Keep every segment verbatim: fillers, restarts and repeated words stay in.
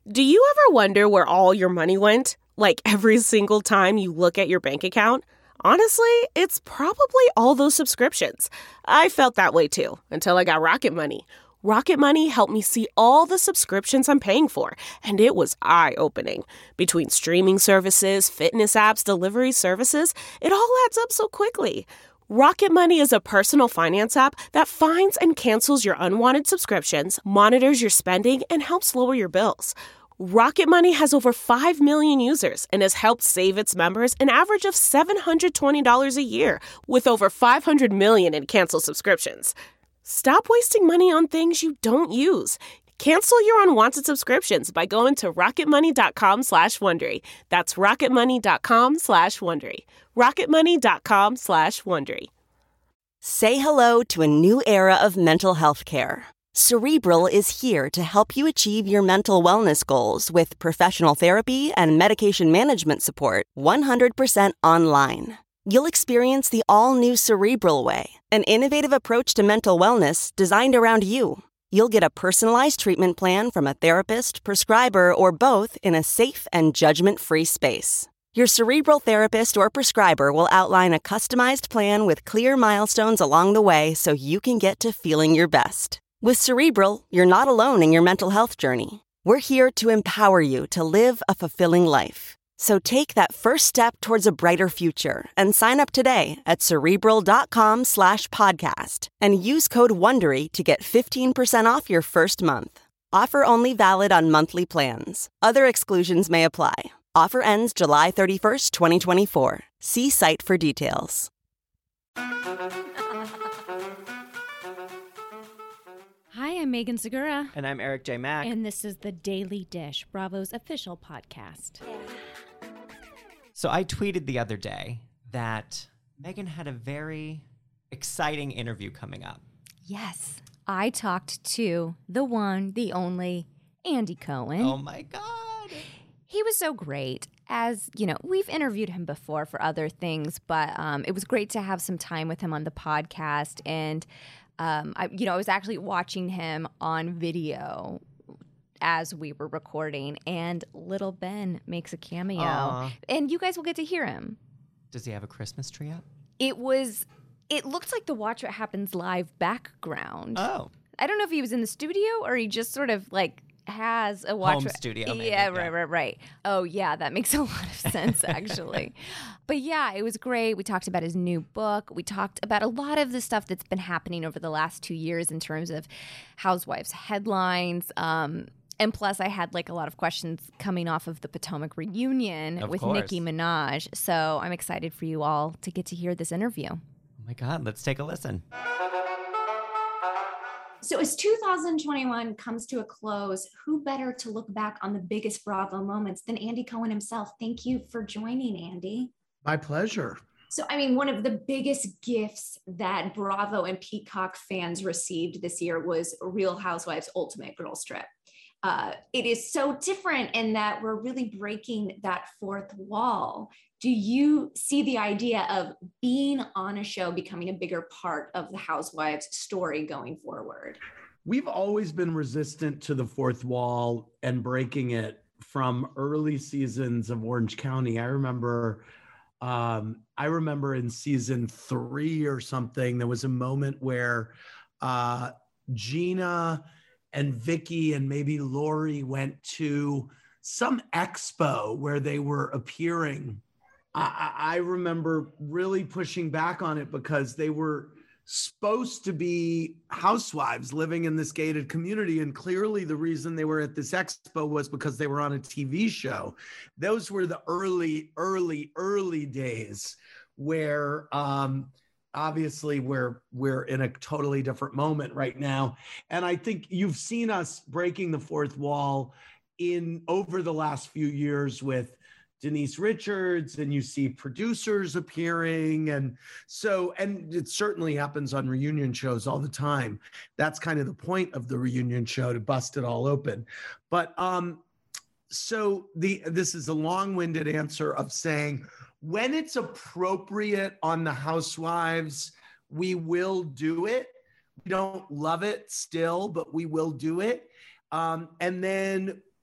Do you ever wonder where all your money went? Like every single time you look at your bank account? Honestly, it's probably all those subscriptions. I felt that way too, until I got Rocket Money. Rocket Money helped me see all the subscriptions I'm paying for, and it was eye-opening. Between streaming services, fitness apps, delivery services, it all adds up so quickly. Rocket Money is a personal finance app that finds and cancels your unwanted subscriptions, monitors your spending, and helps lower your bills. Rocket Money has over five million users and has helped save its members an average of seven hundred twenty dollars a year, with over five hundred million in canceled subscriptions. Stop wasting money on things you don't use. Cancel your unwanted subscriptions by going to rocketmoney.com slash Wondery. That's rocketmoney.com slash Wondery. rocketmoney.com slash Wondery. Say hello to a new era of mental health care. Cerebral is here to help you achieve your mental wellness goals with professional therapy and medication management support one hundred percent online. You'll experience the all-new Cerebral Way, an innovative approach to mental wellness designed around you. You'll get a personalized treatment plan from a therapist, prescriber, or both in a safe and judgment-free space. Your Cerebral therapist or prescriber will outline a customized plan with clear milestones along the way so you can get to feeling your best. With Cerebral, you're not alone in your mental health journey. We're here to empower you to live a fulfilling life. So take that first step towards a brighter future and sign up today at Cerebral.com slash podcast and use code WONDERY to get fifteen percent off your first month. Offer only valid on monthly plans. Other exclusions may apply. Offer ends July thirty-first, twenty twenty-four. See site for details. Hi, I'm Megan Segura. And I'm Eric J. Mack. And this is The Daily Dish, Bravo's official podcast. So I tweeted the other day that Megan had a very exciting interview coming up. Yes. I talked to the one, the only, Andy Cohen. Oh, my God. He was so great. As, you know, we've interviewed him before for other things, but um, it was great to have some time with him on the podcast. And, um, I, you know, I was actually watching him on video as we were recording, and little Ben makes a cameo. Aww. And you guys will get to hear him. Does he have a Christmas tree up? It was, it looked like the Watch What Happens Live background. Oh. I don't know if he was in the studio or he just sort of like has a watch. Home studio, maybe. Yeah, Yeah. right, right, right. Oh, yeah, that makes a lot of sense, actually. But yeah, it was great. We talked about his new book. We talked about a lot of the stuff that's been happening over the last two years in terms of Housewives headlines. Um, and plus, I had like a lot of questions coming off of the Potomac reunion Of with course. Nicki Minaj. So I'm excited for you all to get to hear this interview. Oh, my God. Let's take a listen. So as two thousand twenty-one comes to a close, who better to look back on the biggest Bravo moments than Andy Cohen himself? Thank you for joining, Andy. My pleasure. So, I mean, one of the biggest gifts that Bravo and Peacock fans received this year was Real Housewives Ultimate Girls Trip. Uh, it is so different in that we're really breaking that fourth wall. Do you see the idea of being on a show becoming a bigger part of the Housewives story going forward? We've always been resistant to the fourth wall and breaking it from early seasons of Orange County. I remember, um, I remember in season three or something, there was a moment where uh, Gina and Vicky and maybe Lori went to some expo where they were appearing. I, I remember really pushing back on it because they were supposed to be housewives living in this gated community. And clearly the reason they were at this expo was because they were on a T V show. Those were the early, early, early days where um, obviously we're, we're in a totally different moment right now. And I think you've seen us breaking the fourth wall in over the last few years with Denise Richards, and you see producers appearing. And so, and it certainly happens on reunion shows all the time. That's kind of the point of the reunion show, to bust it all open. But um, so the this is a long-winded answer of saying, when it's appropriate on the Housewives, we will do it. We don't love it still, but we will do it. Um, and then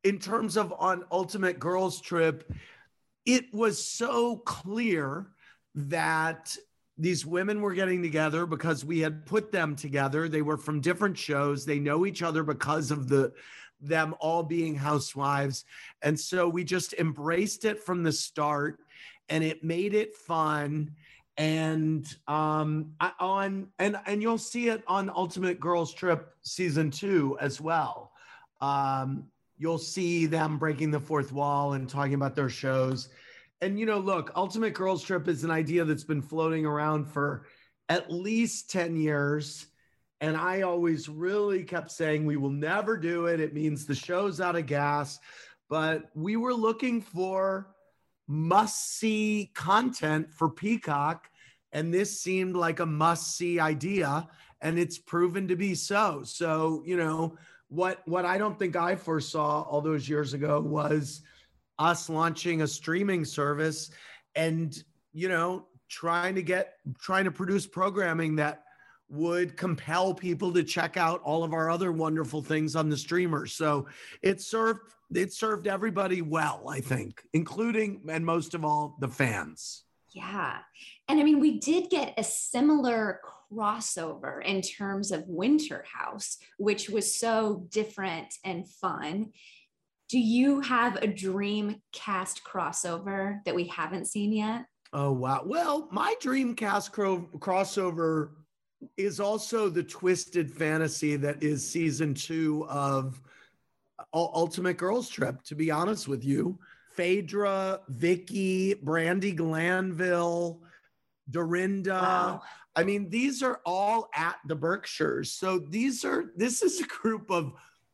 in terms of on Ultimate Girls Trip, it was so clear that these women were getting together because we had put them together. They were from different shows. They know each other because of the them all being housewives. And so we just embraced it from the start, and it made it fun. And um, I, on and and you'll see it on Ultimate Girls Trip season two as well. Um, you'll see them breaking the fourth wall and talking about their shows. And, you know, look, Ultimate Girls Trip is an idea that's been floating around for at least ten years. And I always really kept saying, we will never do it. It means the show's out of gas. But we were looking for must-see content for Peacock. And this seemed like a must-see idea. And it's proven to be so. So, you know, what, what I don't think I foresaw all those years ago was us launching a streaming service and, you know, trying to get, trying to produce programming that would compel people to check out all of our other wonderful things on the streamer. So it served, it served everybody well, I think, including and most of all the fans. Yeah. And I mean, we did get a similar crossover in terms of Winter House, which was so different and fun. Do you have a dream cast crossover that we haven't seen yet? Oh, wow. Well, my dream cast cro- crossover is also the twisted fantasy that is season two of U- Ultimate Girls Trip, to be honest with you. Phaedra, Vicky, Brandi Glanville, Dorinda. Wow. I mean, these are all at the Berkshires. So these are, this is a group of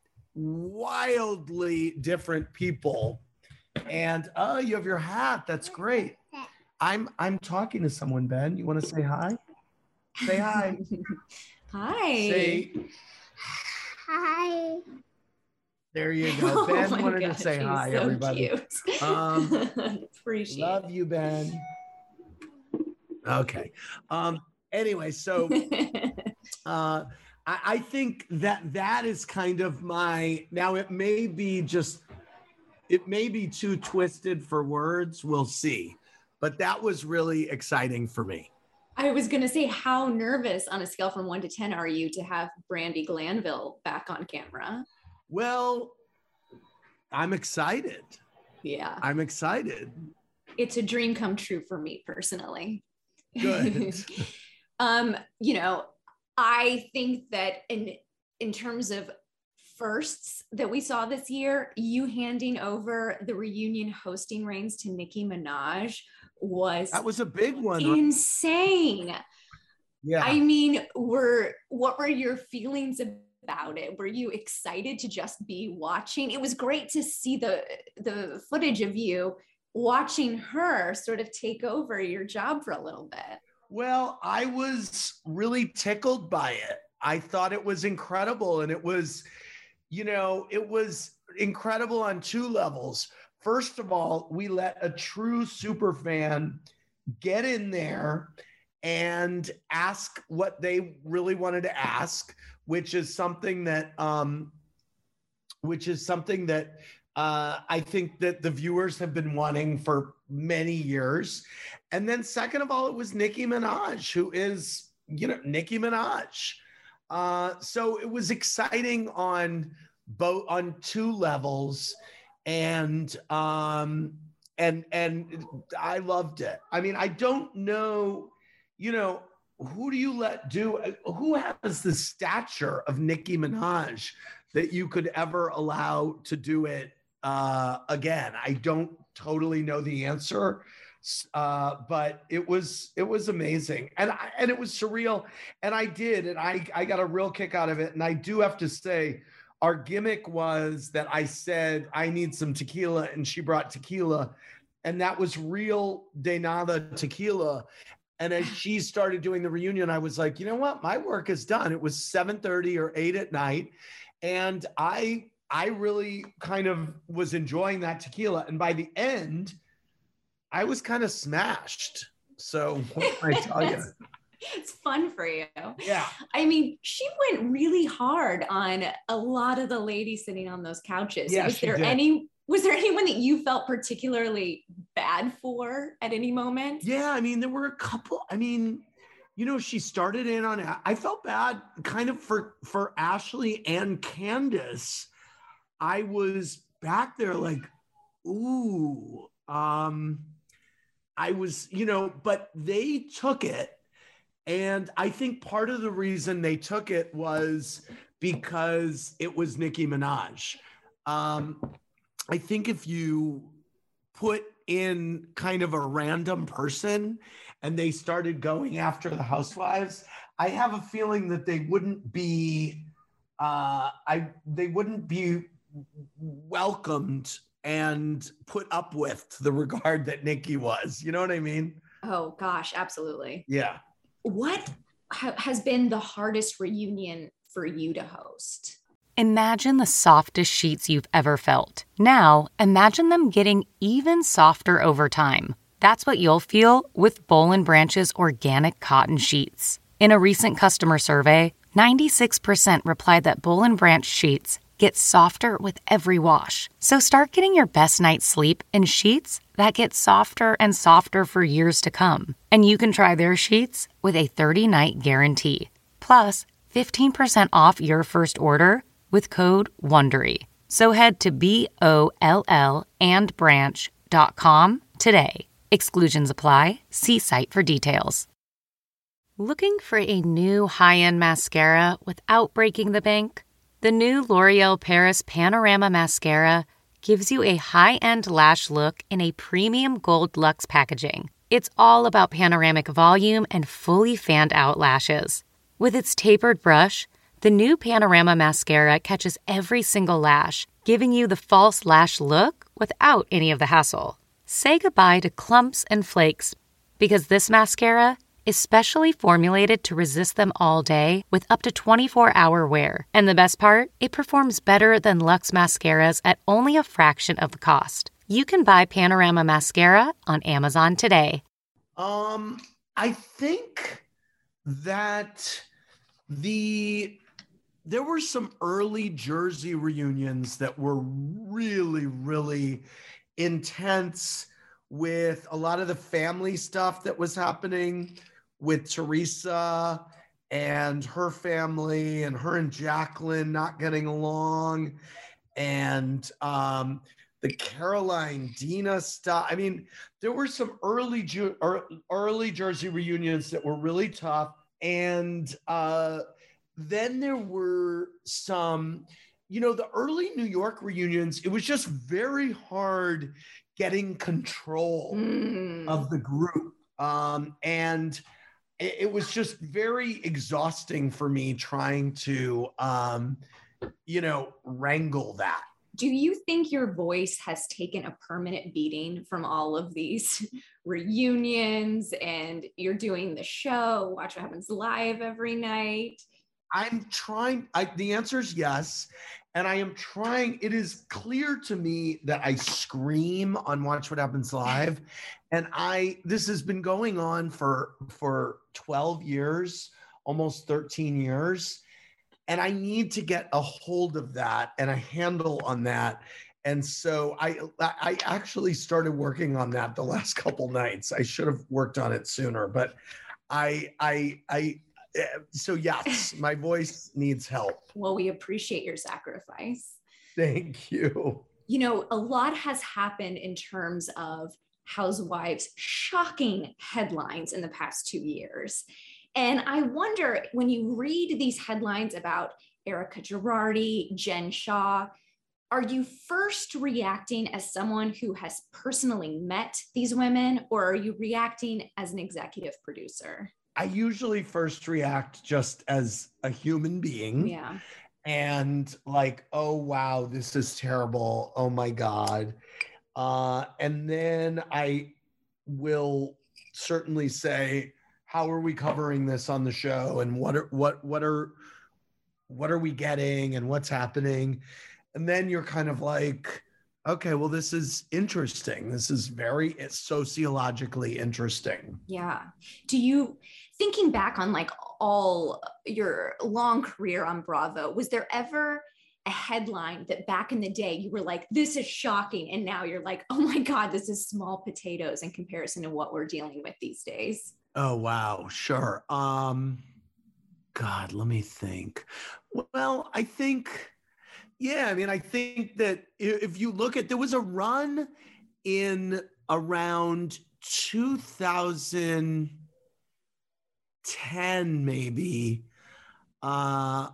wildly different people. And oh, you have your hat. That's great. I'm I'm talking to someone, Ben. You want to say hi? Say hi. Hi. Say Hi. there you go. Ben Oh my wanted gosh, to say he's hi, so everybody. Cute. Um, Appreciate Love you, Ben. Okay. Um, anyway, so uh I, I think that that is kind of my, now it may be just, it may be too twisted for words. We'll see. But that was really exciting for me. I was going to say, how nervous on a scale from one to ten are you to have Brandi Glanville back on camera? Well, I'm excited. Yeah. I'm excited. It's a dream come true for me personally. Good. um, you know, I think that in in terms of firsts that we saw this year, you handing over the reunion hosting reins to Nicki Minaj was That was a big one. insane. Yeah. I mean, were what were your feelings about it? Were you excited to just be watching? It was great to see the the footage of you watching her sort of take over your job for a little bit. Well, I was really tickled by it. I thought it was incredible. And it was, you know, it was incredible on two levels. First of all, we let a true super fan get in there and ask what they really wanted to ask, which is something that, um, which is something that uh, I think that the viewers have been wanting for many years. And then second of all, it was Nicki Minaj, who is, you know, Nicki Minaj. Uh, so it was exciting on both, on two levels. And, um, and, and I loved it. I mean, I don't know, you know, who do you let do, who has the stature of Nicki Minaj that you could ever allow to do it uh, again? I don't totally know the answer, uh, but it was, it was amazing. And I, and it was surreal. And I did, and I, I got a real kick out of it. And I do have to say, our gimmick was that I said, I need some tequila, and she brought tequila, and that was real de nada tequila. And as she started doing the reunion, I was like, you know what? My work is done. It was seven thirty or eight at night. And I, I really kind of was enjoying that tequila. And by the end, I was kind of smashed. So what can I tell you? It's fun for you. Yeah. I mean, she went really hard on a lot of the ladies sitting on those couches. Yeah, was she there did. any was there anyone that you felt particularly bad for at any moment? Yeah, I mean, there were a couple. I mean, you know, she started in on, I felt bad kind of for, for Ashley and Candace. I was back there like, ooh, um, I was, you know, but they took it. And I think part of the reason they took it was because it was Nicki Minaj. Um, I think if you put in kind of a random person and they started going after the housewives, I have a feeling that they wouldn't be, uh, I they wouldn't be welcomed and put up with to the regard that Nicki was. You know what I mean? Oh gosh, absolutely. Yeah. What ha- has been the hardest reunion for you to host? Imagine the softest sheets you've ever felt. Now, imagine them getting even softer over time. That's what you'll feel with Boll and Branch's organic cotton sheets. In a recent customer survey, ninety-six percent replied that Boll and Branch sheets get softer with every wash. So start getting your best night's sleep in sheets that get softer and softer for years to come. And you can try their sheets with a thirty-night guarantee. Plus, fifteen percent off your first order with code WONDERY. So head to B O L L and branch dot com today. Exclusions apply. See site for details. Looking for a new high-end mascara without breaking the bank? The new L'Oreal Paris Panorama Mascara gives you a high-end lash look in a premium gold luxe packaging. It's all about panoramic volume and fully fanned-out lashes. With its tapered brush, the new Panorama Mascara catches every single lash, giving you the false lash look without any of the hassle. Say goodbye to clumps and flakes, because this mascara is specially formulated to resist them all day with up to twenty-four hour wear. And the best part? It performs better than Luxe mascaras at only a fraction of the cost. You can buy Panorama Mascara on Amazon today. Um, I think that the there were some early Jersey reunions that were really, really intense with a lot of the family stuff that was happening with Teresa and her family and her and Jacqueline not getting along, and um, the Caroline Dina stuff. I mean, there were some early Ju- early Jersey reunions that were really tough. And uh, then there were some, you know, the early New York reunions, it was just very hard getting control mm. of the group. Um, and it, it was just very exhausting for me trying to, um, you know, wrangle that. Do you think your voice has taken a permanent beating from all of these reunions, and you're doing the show, Watch What Happens Live every night? I'm trying, I, the answer is yes. And I am trying, it is clear to me that I scream on Watch What Happens Live. And I, this has been going on for, for twelve years, almost thirteen years. And I need to get a hold of that and a handle on that. And so I, I actually started working on that the last couple nights. I should have worked on it sooner, but I, I, I, so yes, my voice needs help. Well, we appreciate your sacrifice. Thank you. You know, a lot has happened in terms of Housewives' shocking headlines in the past two years. And I wonder, when you read these headlines about Erica Girardi, Jen Shah, are you first reacting as someone who has personally met these women, or are you reacting as an executive producer? I usually first react just as a human being. Yeah. And like, oh, wow, this is terrible. Oh, my God. Uh, and then I will certainly say, how are we covering this on the show? And what are, what, what are, what are we getting and what's happening? And then you're kind of like, Okay, well, this is interesting. This is very sociologically interesting. Yeah. Do you, thinking back on like all your long career on Bravo, was there ever a headline that back in the day you were like, this is shocking, and now you're like, oh my God, this is small potatoes in comparison to what we're dealing with these days? Oh, wow. Sure. Um, God, let me think. Well, I think... Yeah, I mean, I think that if you look at, there was a run in around two thousand ten, maybe, uh,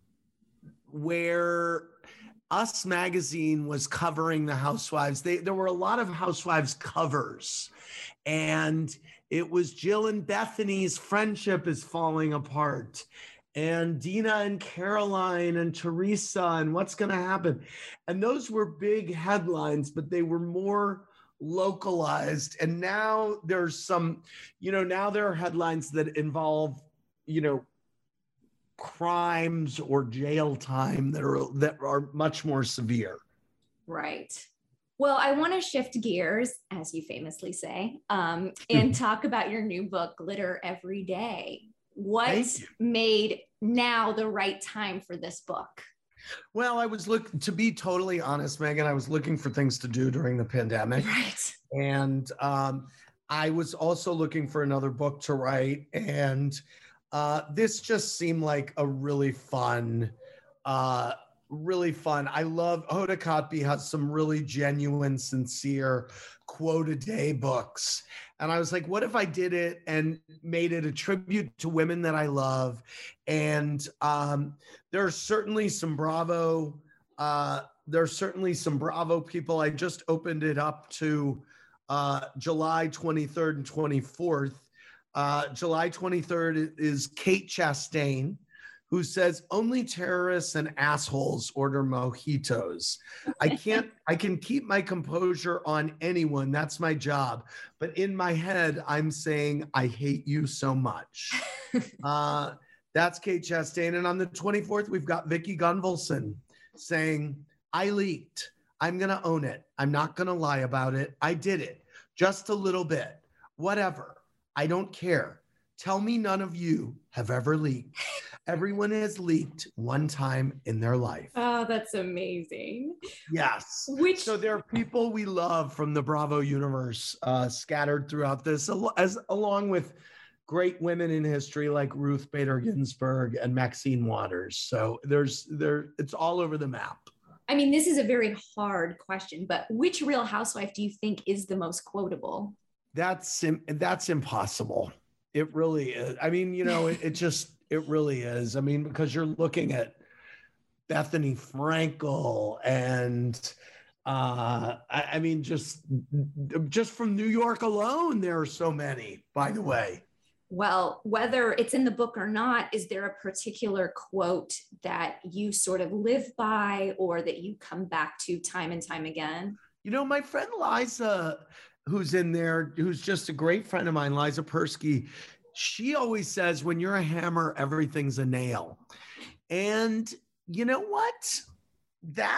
where Us Magazine was covering the Housewives. They, there were a lot of Housewives covers, and it was Jill and Bethany's friendship is falling apart, and Dina and Caroline and Teresa and what's going to happen. And those were big headlines, but they were more localized. And now there's some, you know, now there are headlines that involve, you know, crimes or jail time that are that are much more severe. Right. Well, I want to shift gears, as you famously say, um, and talk about your new book, Glitter Every Day. What made now the right time for this book? Well, I was looking, to be totally honest, Megan, I was looking for things to do during the pandemic. Right. And um, I was also looking for another book to write. And uh, this just seemed like a really fun, uh, really fun. I love, Hoda Kotb has some really genuine, sincere quote a day books. And I was like, what if I did it and made it a tribute to women that I love? And um, there are certainly some Bravo, uh, there are certainly some Bravo people. I just opened it up to uh, July twenty-third and twenty-fourth. Uh, July twenty-third is Kate Chastain, who says only terrorists and assholes order mojitos. I can't, I can keep my composure on anyone. That's my job. But in my head, I'm saying, I hate you so much. uh, that's Kate Chastain. And on the twenty-fourth, we've got Vicki Gunvalson saying, I leaked. I'm going to own it. I'm not going to lie about it. I did it just a little bit. Whatever. I don't care. Tell me none of you have ever leaked. Everyone has leaked one time in their life. Oh, that's amazing. Yes. Which so there are people we love from the Bravo universe uh, scattered throughout this, as along with great women in history like Ruth Bader Ginsburg and Maxine Waters. So there's there it's all over the map. I mean, this is a very hard question, but which Real Housewife do you think is the most quotable? That's that's impossible. It really is. I mean, you know, it, it just, it really is. I mean, because you're looking at Bethany Frankel and, uh, I, I mean, just, just from New York alone, there are so many, by the way. Well, whether it's in the book or not, is there a particular quote that you sort of live by or that you come back to time and time again? You know, my friend Liza, who's in there, who's just a great friend of mine, Liza Persky, she always says, when you're a hammer, everything's a nail. And you know what? That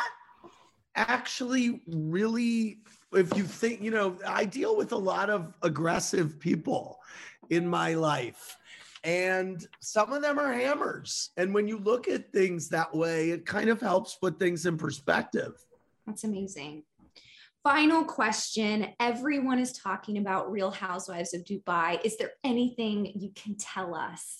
actually really, if you think, you know, I deal with a lot of aggressive people in my life, and some of them are hammers. And when you look at things that way, it kind of helps put things in perspective. That's amazing. Final question. Everyone is talking about Real Housewives of Dubai. Is there anything you can tell us?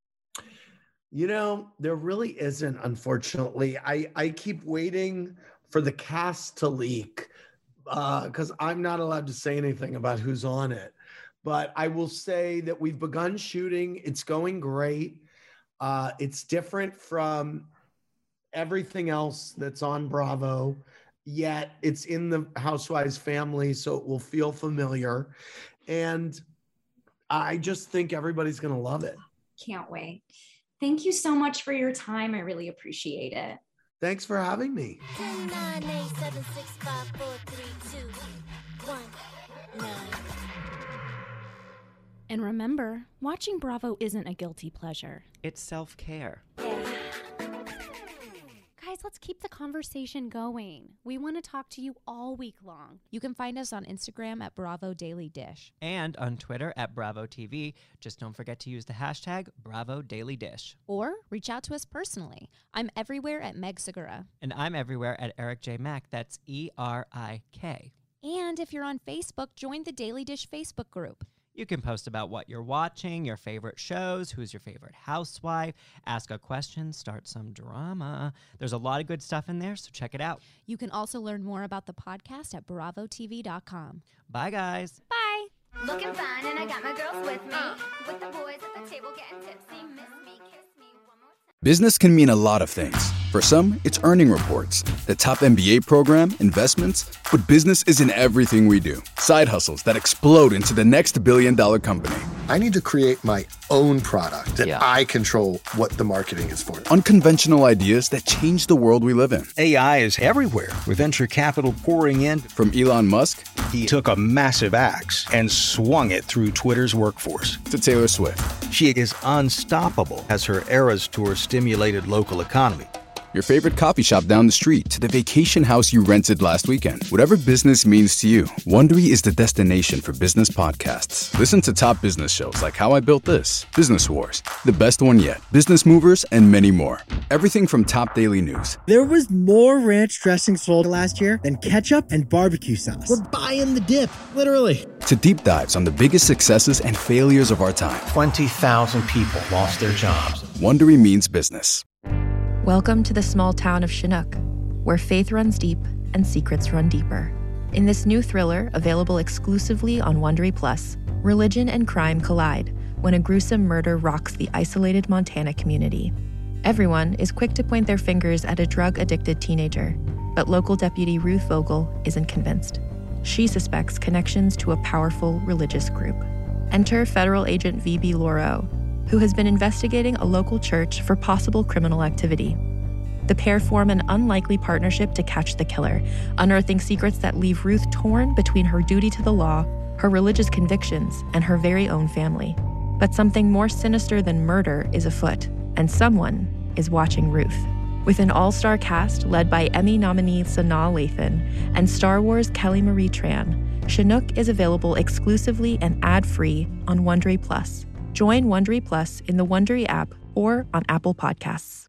You know, there really isn't, unfortunately. I, I keep waiting for the cast to leak because uh, I'm not allowed to say anything about who's on it. But I will say that we've begun shooting. It's going great. Uh, it's different from everything else that's on Bravo. Yet it's in the Housewives family, so it will feel familiar. And I just think everybody's going to love it. Can't wait. Thank you so much for your time. I really appreciate it. Thanks for having me. ten, nine, eight, seven, six, five, four, three, two, one, nine. And remember, watching Bravo isn't a guilty pleasure. It's self-care. Guys, let's let's keep the conversation going. We want to talk to you all week long. You can find us on Instagram at Bravo Daily Dish. And on Twitter at Bravo T V. Just don't forget to use the hashtag Bravo Daily Dish. Or reach out to us personally. I'm everywhere at Meg Segura. And I'm everywhere at Eric J. Mack. That's E R I K. And if you're on Facebook, join the Daily Dish Facebook group. You can post about what you're watching, your favorite shows, who's your favorite housewife, ask a question, start some drama. There's a lot of good stuff in there, so check it out. You can also learn more about the podcast at bravo t v dot com. Bye, guys. Bye. Looking fine, and I got my girls with me. With the boys at the table getting tipsy. Miss me, kiss me one more time. Business can mean a lot of things. For some, it's earning reports, the top M B A program, investments, but business isn't everything we do. Side hustles that explode into the next billion dollar company. I need to create my own product that yeah. I control what the marketing is for. Unconventional ideas that change the world we live in. A I is everywhere, with venture capital pouring in. From Elon Musk, he took a massive axe and swung it through Twitter's workforce. To Taylor Swift. She is unstoppable as her Eras Tour stimulated local economy. Your favorite coffee shop down the street to the vacation house you rented last weekend. Whatever business means to you, Wondery is the destination for business podcasts. Listen to top business shows like How I Built This, Business Wars, The Best One Yet, Business Movers, and many more. Everything from top daily news. There was more ranch dressing sold last year than ketchup and barbecue sauce. We're buying the dip, literally. To deep dives on the biggest successes and failures of our time. twenty thousand people lost their jobs. Wondery means business. Welcome to the small town of Chinook, where faith runs deep and secrets run deeper. In this new thriller, available exclusively on Wondery Plus, religion and crime collide when a gruesome murder rocks the isolated Montana community. Everyone is quick to point their fingers at a drug-addicted teenager, but local deputy Ruth Vogel isn't convinced. She suspects connections to a powerful religious group. Enter federal agent V B Lauro, who has been investigating a local church for possible criminal activity. The pair form an unlikely partnership to catch the killer, unearthing secrets that leave Ruth torn between her duty to the law, her religious convictions, and her very own family. But something more sinister than murder is afoot, and someone is watching Ruth. With an all-star cast led by Emmy nominee Sanaa Lathan and Star Wars Kelly Marie Tran, Chinook is available exclusively and ad-free on Wondery Plus. Join Wondery Plus in the Wondery app or on Apple Podcasts.